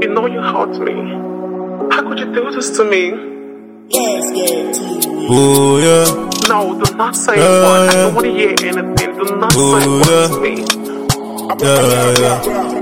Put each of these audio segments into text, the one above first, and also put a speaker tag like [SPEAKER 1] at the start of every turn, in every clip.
[SPEAKER 1] You know you hurt me. How could you do this to me?
[SPEAKER 2] Oh yeah.
[SPEAKER 1] No, do not say a word. I don't want to hear anything. Do not say a word to me.
[SPEAKER 2] Yeah.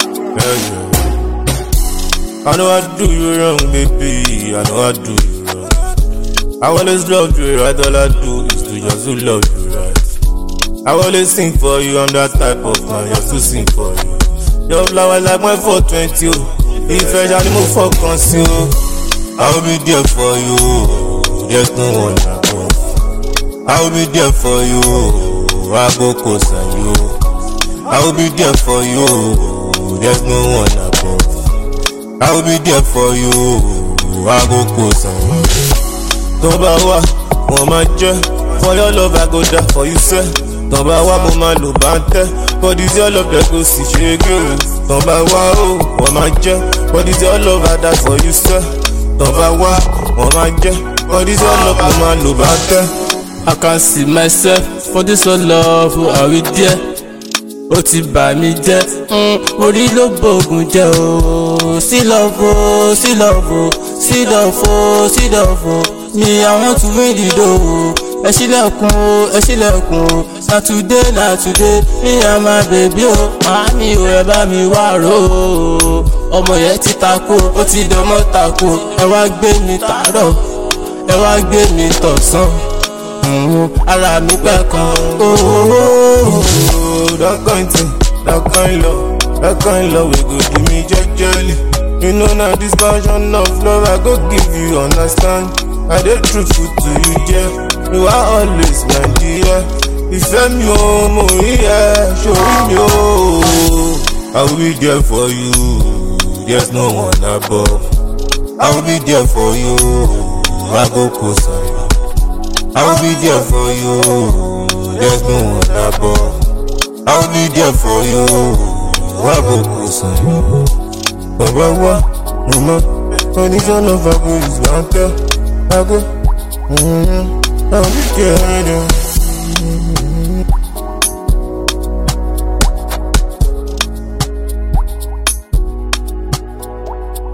[SPEAKER 2] I know I do you wrong, baby. I know I do you wrong. I always love you, right? All I do is to just to love you, right? I always sing for you. I'm that type of man, just to sing for you. Your flower like my 420. If I shall move for conceal, I'll be there for you. There's no one above. I'll be there for you. I go close on you. I'll be there for you. There's no one above. I'll be there for you. I go close on you. Toba wa, mama je. For your love I go die for you, sir. Toba wa, mama lo bante. For this your love that go see shake you. Toba wa, oh, mama je. For this your love I die for you, sir. Toba wa, mama je. For this your love, mama lo bante.
[SPEAKER 3] I can see myself for this your love, who are we there? Ó ti bà mí jẹ́, orí ló bògùn jẹ́ o. Sí love o, sí love o, sí love o, sí love o. Me I want to win the door. Ẹ ṣílẹ̀kùn o, ẹ ṣílẹ̀kùn o. Na today, me and my baby o. Màámi o, ẹ bá mi wá rò ó. Ọmọ yẹn ti takò, ó ti dánmọ́ takò. Ẹ wá gbé mi tàárọ̀, ẹ wá gbé mi tọ̀sán. Ara mi pẹ́ kan.
[SPEAKER 2] That kind thing, that kind love we go give me jejely. You know now this version of love I go give you, understand? I dey truthful to you, yeah. You are always my dear. Ìfẹ́ mi o, mo rí ẹ, ṣorí mi o. I will be there for you. There's no one above. I will be there for you. I go close on you. I will be there for you. There's no one above. I will be there for you. I go close on you. Baba wa, mama, condition of I go is one tell. I go, I'll be there.